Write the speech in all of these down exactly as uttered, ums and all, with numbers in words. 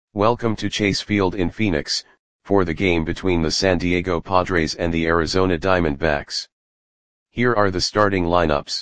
Welcome to Chase Field in Phoenix, for the game between the San Diego Padres and the Arizona Diamondbacks. Here are the starting lineups.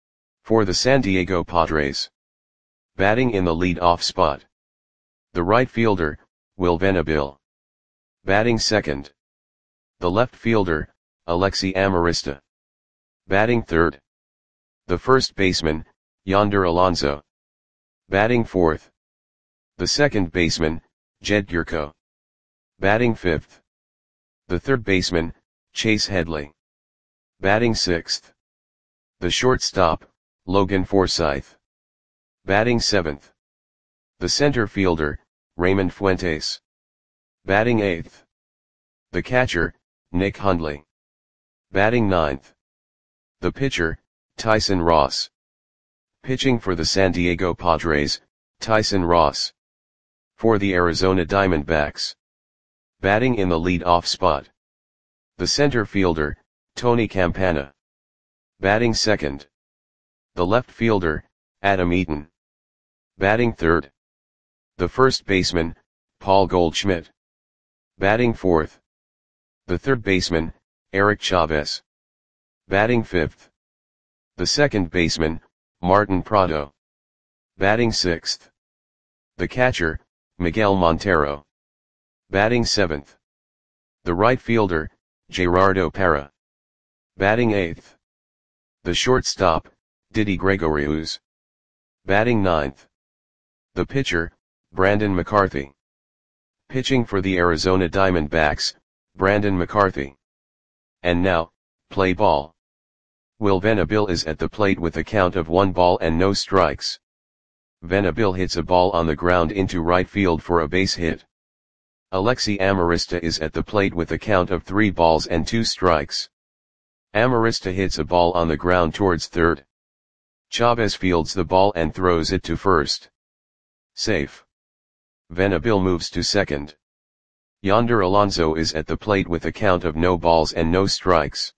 For the San Diego Padres. Batting in the lead-off spot. The right fielder, Will Venable. Batting second. The left fielder, Alexi Amarista. Batting third. The first baseman, Yonder Alonso. Batting fourth. The second baseman, Jed Gyorko. Batting fifth. The third baseman, Chase Headley. Batting sixth. The shortstop, Logan Forsythe. Batting seventh. The center fielder, Raymond Fuentes. Batting eighth. The catcher, Nick Hundley. Batting ninth. The pitcher, Tyson Ross. Pitching for the San Diego Padres, Tyson Ross. For the Arizona Diamondbacks. Batting in the lead-off spot. The center fielder, Tony Campana. Batting second. The left fielder, Adam Eaton. Batting third. The first baseman, Paul Goldschmidt. Batting fourth. The third baseman, Eric Chavez. Batting fifth. The second baseman, Martin Prado. Batting sixth. The catcher, Miguel Montero. Batting seventh. The right fielder, Gerardo Parra. Batting eighth. The shortstop, Didi Gregorius. Batting ninth. The pitcher, Brandon McCarthy. Pitching for the Arizona Diamondbacks, Brandon McCarthy. And now, play ball. Will Venable is at the plate with a count of one ball and no strikes. Venable hits a ball on the ground into right field for a base hit. Alexi Amarista is at the plate with a count of three balls and two strikes. Amarista hits a ball on the ground towards third. Chavez fields the ball and throws it to first. Safe. Venable moves to second. Yonder Alonso is at the plate with a count of no balls and no strikes.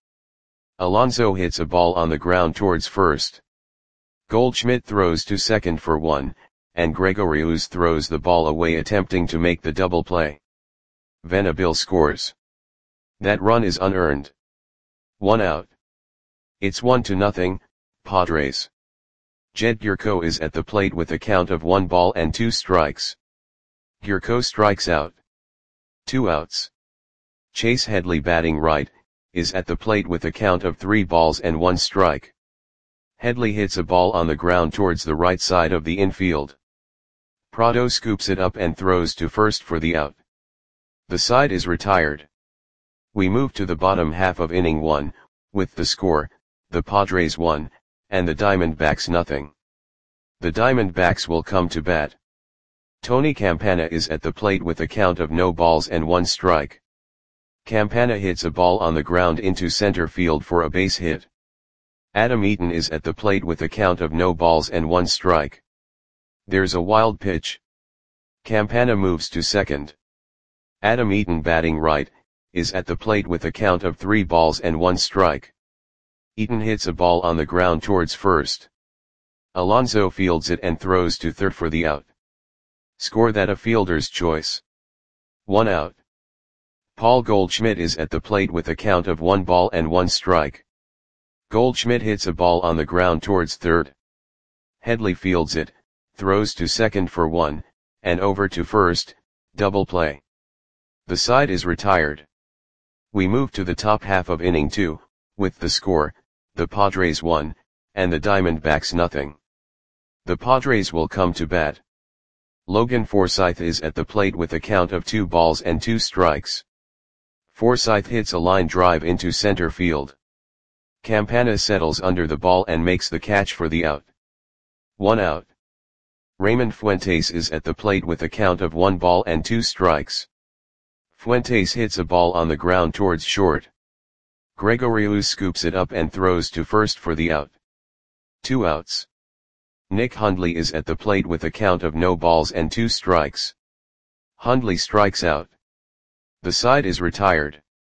Alonso hits a ball on the ground towards first. Goldschmidt throws to second for one, and Gregorius throws the ball away attempting to make the double play. Venable scores. That run is unearned. One out. It's one to nothing, Padres. Jed Gyorko is at the plate with a count of one ball and two strikes. Gyorko strikes out. Two outs. Chase Headley batting right, is at the plate with a count of three balls and one strike. Headley hits a ball on the ground towards the right side of the infield. Prado scoops it up and throws to first for the out. The side is retired. We move to the bottom half of inning one, with the score, the Padres one, and the Diamondbacks nothing. The Diamondbacks will come to bat. Tony Campana is at the plate with a count of no balls and one strike. Campana hits a ball on the ground into center field for a base hit. Adam Eaton is at the plate with a count of no balls and one strike. There's a wild pitch. Campana moves to second. Adam Eaton batting right, is at the plate with a count of three balls and one strike. Eaton hits a ball on the ground towards first. Alonso fields it and throws to third for the out. Score that a fielder's choice. One out. Paul Goldschmidt is at the plate with a count of one ball and one strike. Goldschmidt hits a ball on the ground towards third. Headley fields it, throws to second for one, and over to first, double play. The side is retired. We move to the top half of inning two, with the score, the Padres one, and the Diamondbacks nothing. The Padres will come to bat. Logan Forsythe is at the plate with a count of two balls and two strikes. Forsythe hits a line drive into center field. Campana settles under the ball and makes the catch for the out. One out. Raymond Fuentes is at the plate with a count of one ball and two strikes. Fuentes hits a ball on the ground towards short. Gregorius scoops it up and throws to first for the out. Two outs. Nick Hundley is at the plate with a count of no balls and two strikes. Hundley strikes out. The side is retired.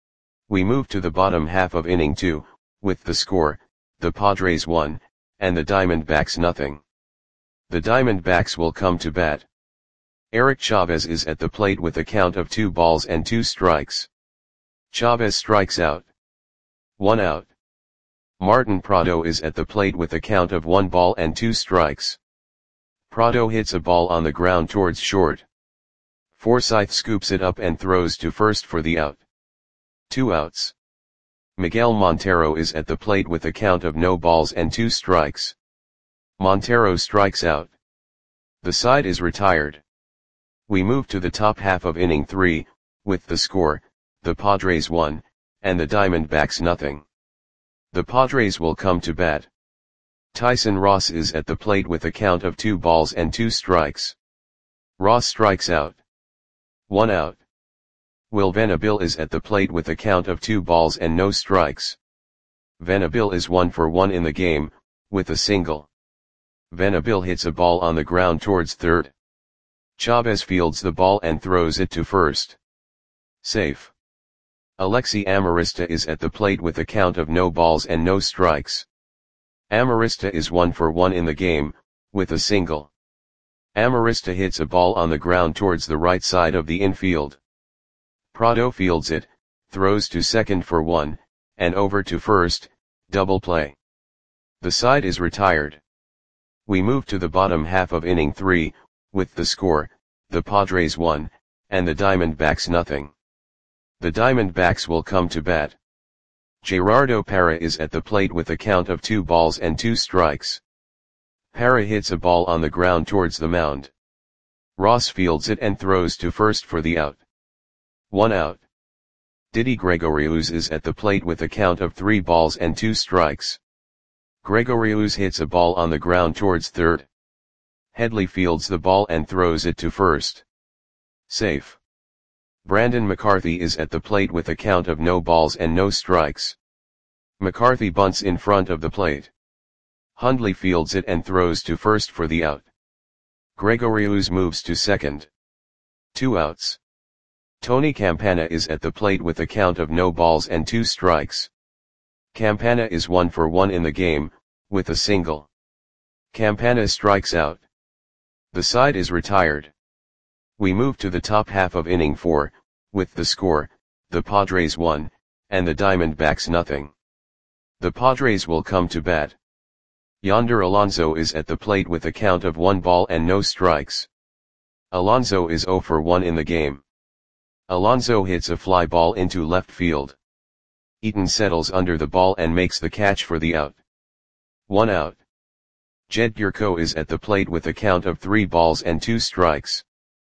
We move to the bottom half of inning two, with the score, the Padres one, and the Diamondbacks nothing. The Diamondbacks will come to bat. Eric Chavez is at the plate with a count of two balls and two strikes. Chavez strikes out. One out. Martin Prado is at the plate with a count of one ball and two strikes. Prado hits a ball on the ground towards short. Forsythe scoops it up and throws to first for the out. Two outs. Miguel Montero is at the plate with a count of no balls and two strikes. Montero strikes out. The side is retired. We move to the top half of inning three, with the score, the Padres one, and the Diamondbacks nothing. The Padres will come to bat. Tyson Ross is at the plate with a count of two balls and two strikes. Ross strikes out. One out. Will Venable is at the plate with a count of two balls and no strikes. Venable is one for one in the game, with a single. Venable hits a ball on the ground towards third. Chavez fields the ball and throws it to first. Safe. Alexi Amarista is at the plate with a count of no balls and no strikes. Amarista is one for one in the game, with a single. Amarista hits a ball on the ground towards the right side of the infield. Prado fields it, throws to second for one, and over to first, double play. The side is retired. We move to the bottom half of inning three, with the score, the Padres one, and the Diamondbacks nothing. The Diamondbacks will come to bat. Gerardo Parra is at the plate with a count of two balls and two strikes. Parra hits a ball on the ground towards the mound. Ross fields it and throws to first for the out. One out. Didi Gregorius is at the plate with a count of three balls and two strikes. Gregorius hits a ball on the ground towards third. Headley fields the ball and throws it to first. Safe. Brandon McCarthy is at the plate with a count of no balls and no strikes. McCarthy bunts in front of the plate. Hundley fields it and throws to first for the out. Gregorius moves to second. Two outs. Tony Campana is at the plate with a count of no balls and two strikes. Campana is one for one in the game, with a single. Campana strikes out. The side is retired. We move to the top half of inning four, with the score, the Padres one, and the Diamondbacks nothing. The Padres will come to bat. Yonder Alonso is at the plate with a count of one ball and no strikes. Alonso is zero for one in the game. Alonso hits a fly ball into left field. Eaton settles under the ball and makes the catch for the out. One out. Jed Gurko is at the plate with a count of three balls and two strikes.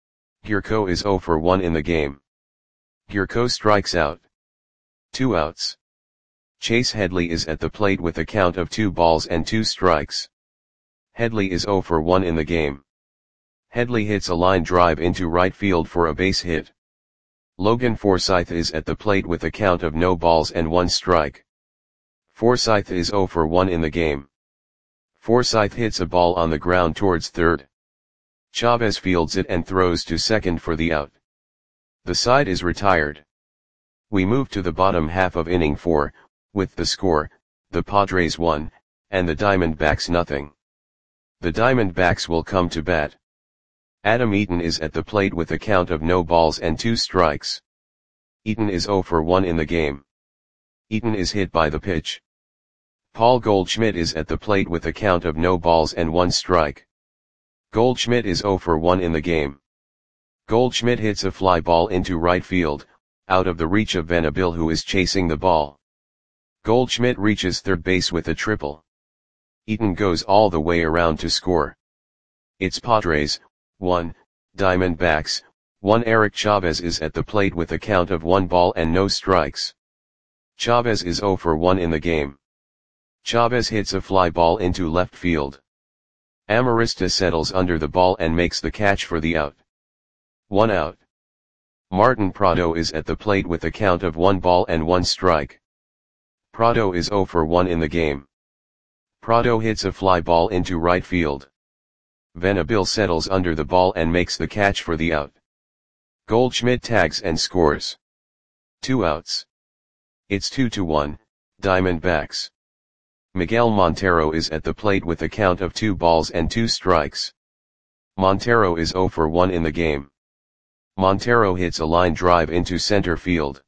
Gurko is zero for one in the game. Gurko strikes out. Two outs. Chase Headley is at the plate with a count of two balls and two strikes. Headley is zero for one in the game. Headley hits a line drive into right field for a base hit. Logan Forsythe is at the plate with a count of no balls and one strike. Forsythe is zero for one in the game. Forsythe hits a ball on the ground towards third. Chavez fields it and throws to second for the out. The side is retired. We move to the bottom half of inning four, with the score, the Padres one, and the Diamondbacks nothing. The Diamondbacks will come to bat. Adam Eaton is at the plate with a count of no balls and two strikes. Eaton is zero for one in the game. Eaton is hit by the pitch. Paul Goldschmidt is at the plate with a count of no balls and one strike. Goldschmidt is zero for one in the game. Goldschmidt hits a fly ball into right field, out of the reach of Venable who is chasing the ball. Goldschmidt reaches third base with a triple. Eaton goes all the way around to score. It's Padres, one, Diamondbacks, one. Eric Chavez is at the plate with a count of one ball and no strikes. Chavez is zero for one in the game. Chavez hits a fly ball into left field. Amarista settles under the ball and makes the catch for the out. One out. Martin Prado is at the plate with a count of one ball and one strike. Prado is zero for one in the game. Prado hits a fly ball into right field. Venable settles under the ball and makes the catch for the out. Goldschmidt tags and scores. Two outs. It's two to one, Diamondbacks. Miguel Montero is at the plate with a count of two balls and two strikes. Montero is zero for one in the game. Montero hits a line drive into center field.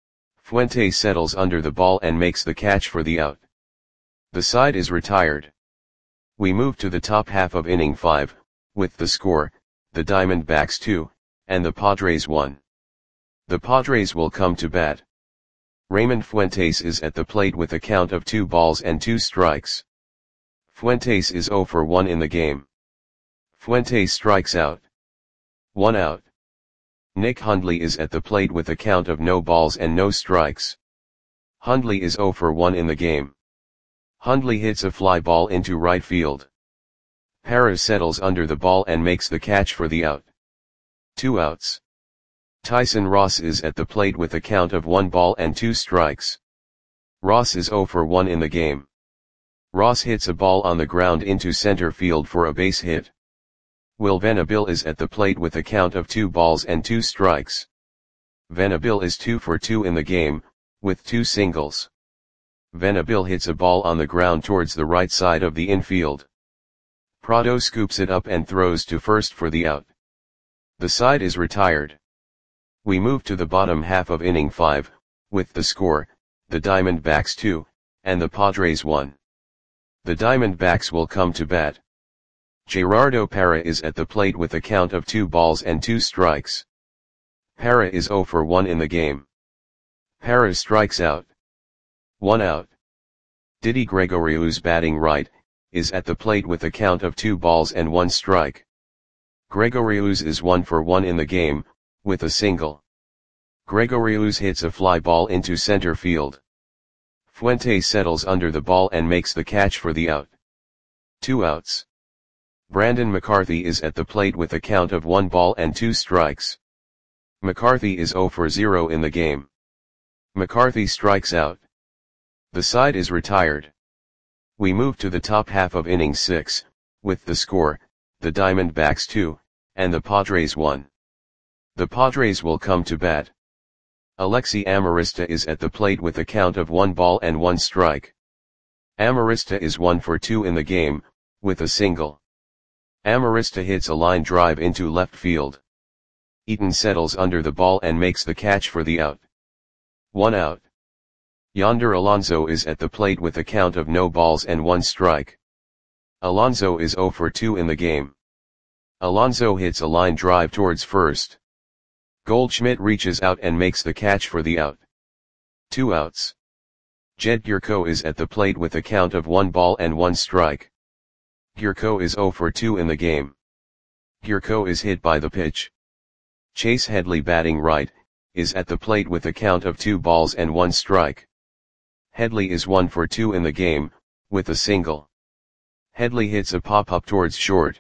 Fuentes settles under the ball and makes the catch for the out. The side is retired. We move to the top half of inning five, with the score, the Diamondbacks two, and the Padres one. The Padres will come to bat. Raymond Fuentes is at the plate with a count of two balls and two strikes. Fuentes is zero for one in the game. Fuentes strikes out. One out. Nick Hundley is at the plate with a count of no balls and no strikes. Hundley is zero for one in the game. Hundley hits a fly ball into right field. Parra settles under the ball and makes the catch for the out. Two outs. Tyson Ross is at the plate with a count of one ball and two strikes. Ross is zero for one in the game. Ross hits a ball on the ground into center field for a base hit. Will Venable is at the plate with a count of two balls and two strikes. Venable is two for two in the game, with two singles. Venable hits a ball on the ground towards the right side of the infield. Prado scoops it up and throws to first for the out. The side is retired. We move to the bottom half of inning five, with the score, the Diamondbacks two, and the Padres one. The Diamondbacks will come to bat. Gerardo Parra is at the plate with a count of two balls and two strikes. Parra is zero for one in the game. Parra strikes out. One out. Didi Gregorius, batting right, is at the plate with a count of two balls and one strike. Gregorius is one for one in the game, with a single. Gregorius hits a fly ball into center field. Fuentes settles under the ball and makes the catch for the out. Two outs. Brandon McCarthy is at the plate with a count of one ball and two strikes. McCarthy is zero for zero in the game. McCarthy strikes out. The side is retired. We move to the top half of inning six, with the score, the Diamondbacks two, and the Padres one. The Padres will come to bat. Alexi Amarista is at the plate with a count of one ball and one strike. Amarista is one for two in the game, with a single. Amarista hits a line drive into left field. Eaton settles under the ball and makes the catch for the out. One out. Yonder Alonso is at the plate with a count of no balls and one strike. Alonso is zero for two in the game. Alonso hits a line drive towards first. Goldschmidt reaches out and makes the catch for the out. Two outs. Jed Gurko is at the plate with a count of one ball and one strike. Gurko is zero for two in the game. Gurko is hit by the pitch. Chase Headley, batting right, is at the plate with a count of two balls and one strike. Headley is one for two in the game, with a single. Headley hits a pop-up towards short.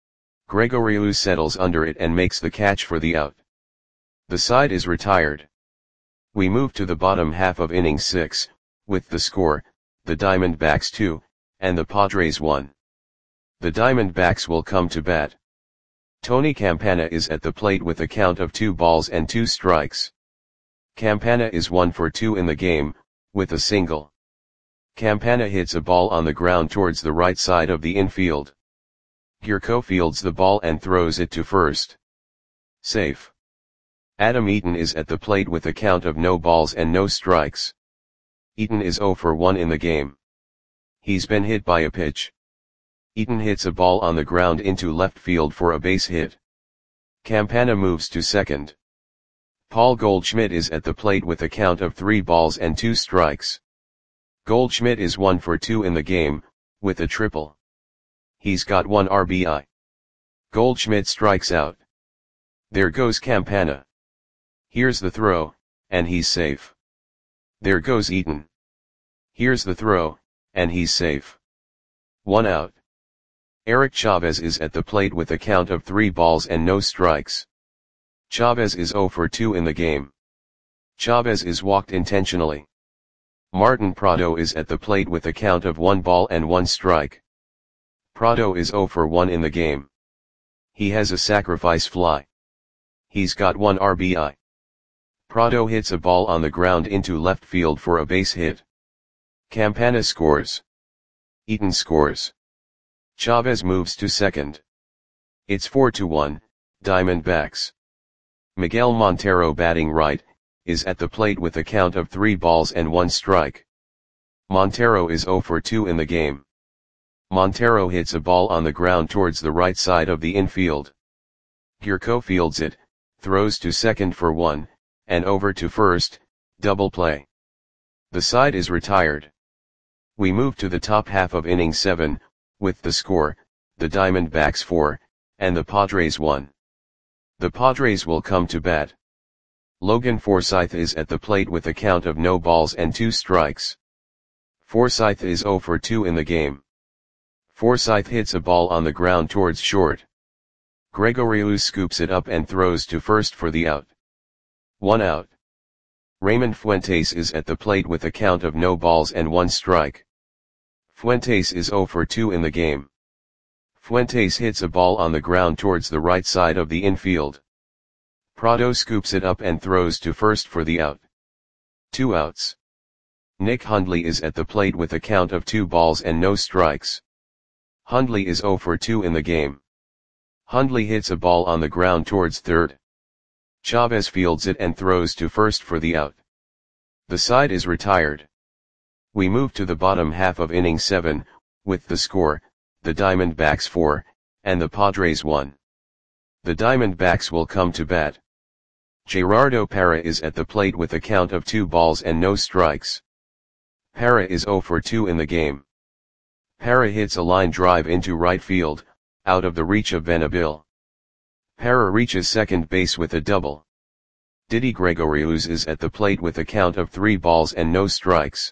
Gregorius settles under it and makes the catch for the out. The side is retired. We move to the bottom half of inning six, with the score, the Diamondbacks two, and the Padres one. The Diamondbacks will come to bat. Tony Campana is at the plate with a count of two balls and two strikes. Campana is one for two in the game, with a single. Campana hits a ball on the ground towards the right side of the infield. Gurko fields the ball and throws it to first. Safe. Adam Eaton is at the plate with a count of no balls and no strikes. Eaton is zero for one in the game. He's been hit by a pitch. Eaton hits a ball on the ground into left field for a base hit. Campana moves to second. Paul Goldschmidt is at the plate with a count of three balls and two strikes. Goldschmidt is one for two in the game, with a triple. He's got one R B I. Goldschmidt strikes out. There goes Campana. Here's the throw, and he's safe. There goes Eaton. Here's the throw, and he's safe. One out. Eric Chavez is at the plate with a count of three balls and no strikes. Chavez is zero for two in the game. Chavez is walked intentionally. Martin Prado is at the plate with a count of one ball and one strike. Prado is zero for one in the game. He has a sacrifice fly. He's got one R B I. Prado hits a ball on the ground into left field for a base hit. Campana scores. Eaton scores. Chavez moves to second. It's four to one, Diamondbacks. Miguel Montero batting right, is at the plate with a count of three balls and one strike. Montero is zero for two in the game. Montero hits a ball on the ground towards the right side of the infield. Gurko fields it, throws to second for one, and over to first, double play. The side is retired. We move to the top half of inning seven, with the score, the Diamondbacks four, and the Padres one. The Padres will come to bat. Logan Forsythe is at the plate with a count of no balls and two strikes. Forsythe is zero for two in the game. Forsythe hits a ball on the ground towards short. Gregorius scoops it up and throws to first for the out. One out. Raymond Fuentes is at the plate with a count of no balls and one strike. Fuentes is zero for two in the game. Fuentes hits a ball on the ground towards the right side of the infield. Prado scoops it up and throws to first for the out. Two outs. Nick Hundley is at the plate with a count of two balls and no strikes. Hundley is zero for two in the game. Hundley hits a ball on the ground towards third. Chavez fields it and throws to first for the out. The side is retired. We move to the bottom half of inning seven, with the score, the Diamondbacks four, and the Padres one. The Diamondbacks will come to bat. Gerardo Parra is at the plate with a count of two balls and no strikes. Parra is zero for two in the game. Parra hits a line drive into right field, out of the reach of Benabil. Parra reaches second base with a double. Didi Gregorius is at the plate with a count of three balls and no strikes.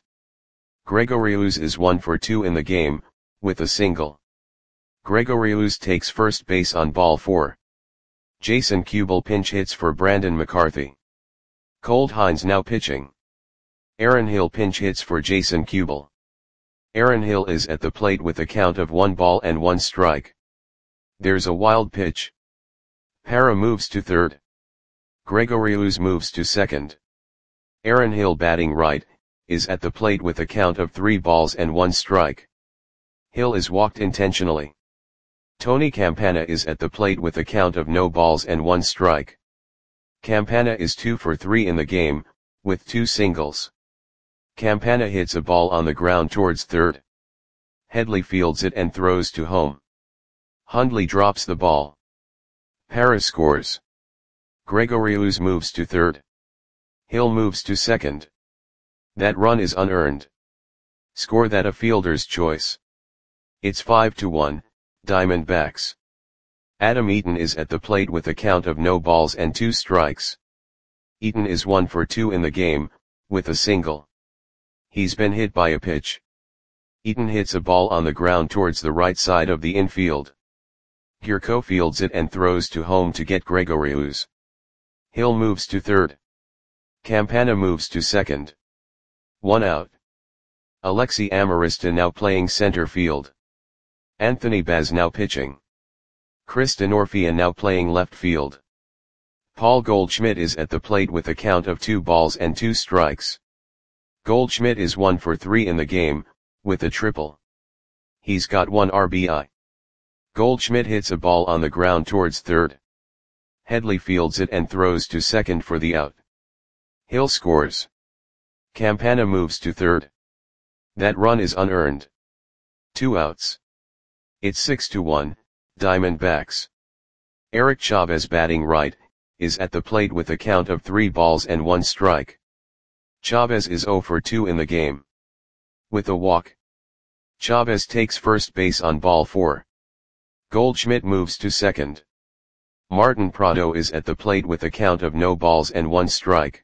Gregorius is one for two in the game, with a single. Gregorius takes first base on ball four. Jason Kubel pinch hits for Brandon McCarthy. Colt Hines now pitching. Aaron Hill pinch hits for Jason Kubel. Aaron Hill is at the plate with a count of one ball and one strike. There's a wild pitch. Parra moves to third. Gregorius moves to second. Aaron Hill batting right, is at the plate with a count of three balls and one strike. Hill is walked intentionally. Tony Campana is at the plate with a count of no balls and one strike. Campana is two for three in the game, with two singles. Campana hits a ball on the ground towards third. Headley fields it and throws to home. Hundley drops the ball. Parra scores. Gregorius moves to third. Hill moves to second. That run is unearned. Score that a fielder's choice. It's five to one, Diamondbacks. Adam Eaton is at the plate with a count of no balls and two strikes. Eaton is one for two in the game, with a single. He's been hit by a pitch. Eaton hits a ball on the ground towards the right side of the infield. Gurko fields it and throws to home to get Gregorius. Hill moves to third. Campana moves to second. One out. Alexi Amarista now playing center field. Anthony Baz now pitching. Chris Denorfia now playing left field. Paul Goldschmidt is at the plate with a count of two balls and two strikes. Goldschmidt is one for three in the game, with a triple. He's got one R B I. Goldschmidt hits a ball on the ground towards third. Headley fields it and throws to second for the out. Hill scores. Campana moves to third. That run is unearned. Two outs. It's six to one, Diamondbacks. Eric Chavez batting right, is at the plate with a count of three balls and one strike. Chavez is zero for two in the game. With a walk. Chavez takes first base on ball four. Goldschmidt moves to second. Martin Prado is at the plate with a count of no balls and one strike.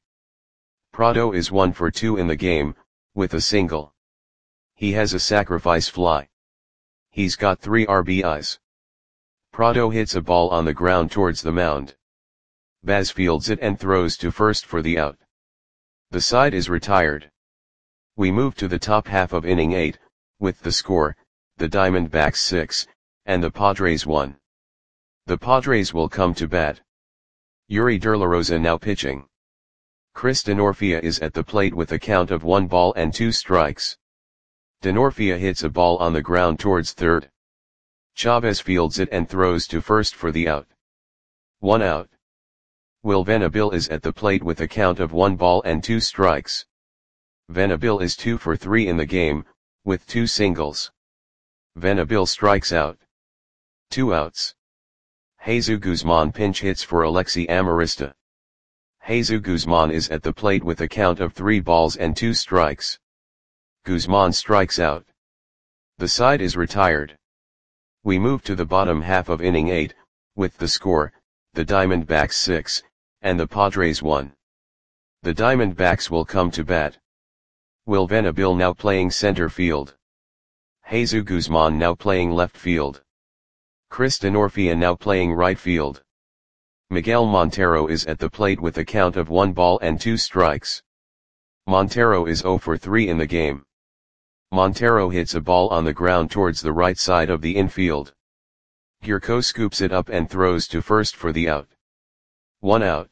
Prado is one for two in the game, with a single. He has a sacrifice fly. He's got three R B Is. Prado hits a ball on the ground towards the mound. Baz fields it and throws to first for the out. The side is retired. We move to the top half of inning eight, with the score, the Diamondbacks six, and the Padres one. The Padres will come to bat. Yuri Derlarosa now pitching. Chris Denorfia is at the plate with a count of one ball and two strikes. Denorfia hits a ball on the ground towards third. Chavez fields it and throws to first for the out. One out. Will Venabil is at the plate with a count of one ball and two strikes. Venabil is two for three in the game, with two singles. Venabil strikes out. Two outs. Jesus Guzman pinch hits for Alexi Amarista. Jesus Guzman is at the plate with a count of three balls and two strikes. Guzman strikes out. The side is retired. We move to the bottom half of inning eight, with the score, the Diamondbacks six, and the Padres one. The Diamondbacks will come to bat. Will Venabil now playing center field. Jesus Guzman now playing left field. Chris Denorfia now playing right field. Miguel Montero is at the plate with a count of one ball and two strikes. Montero is zero for three in the game. Montero hits a ball on the ground towards the right side of the infield. Gurko scoops it up and throws to first for the out. One out.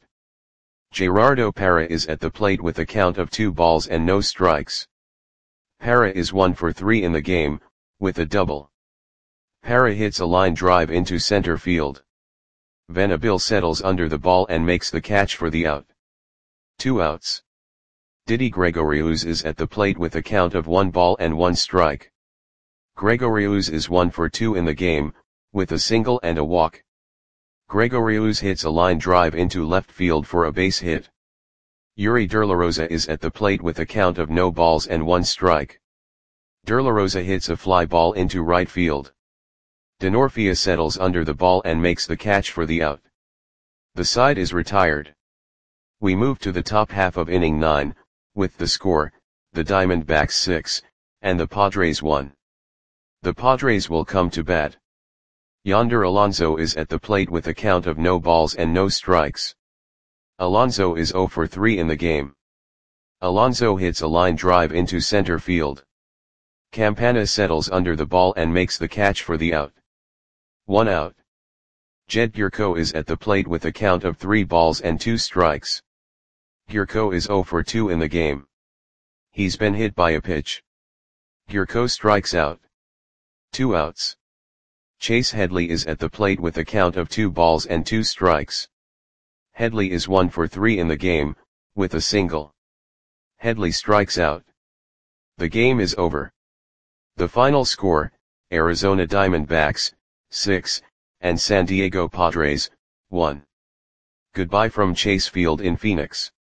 Gerardo Parra is at the plate with a count of two balls and no strikes. Parra is one for three in the game, with a double. Parra hits a line drive into center field. Venabil settles under the ball and makes the catch for the out. Two outs. Didi Gregorius is at the plate with a count of one ball and one strike. Gregorius is one for two in the game, with a single and a walk. Gregorius hits a line drive into left field for a base hit. Yuri Derlarosa is at the plate with a count of no balls and one strike. Derlarosa hits a fly ball into right field. Denorfia settles under the ball and makes the catch for the out. The side is retired. We move to the top half of inning nine, with the score, the Diamondbacks six, and the Padres one. The Padres will come to bat. Yonder Alonso is at the plate with a count of no balls and no strikes. Alonso is zero for three in the game. Alonso hits a line drive into center field. Campana settles under the ball and makes the catch for the out. One out. Jed Gurko is at the plate with a count of three balls and two strikes. Gurko is zero for two in the game. He's been hit by a pitch. Gurko strikes out. Two outs. Chase Headley is at the plate with a count of two balls and two strikes. Headley is one for three in the game, with a single. Headley strikes out. The game is over. The final score, Arizona Diamondbacks, six, and San Diego Padres, one. Goodbye from Chase Field in Phoenix.